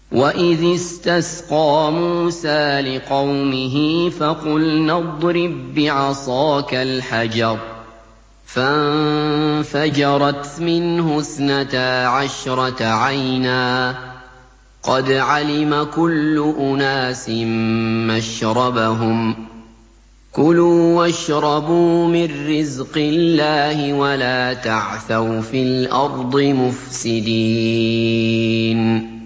وَإِذِ اسْتَسْقَىٰ مُوسَىٰ لِقَوْمِهِ فَقُلْنَا اضْرِب بِّعَصَاكَ الْحَجَرَ ۖ فَانفَجَرَتْ مِنْهُ 12 عَيْنًا ۖ قَدْ عَلِمَ كُلُّ أُنَاسٍ مَّشْرَبَهُمْ ۖ كُلُوا وَاشْرَبُوا مِن رِّزْقِ اللَّهِ وَلَا تَعْثَوْا فِي الْأَرْضِ مُفْسِدِينَ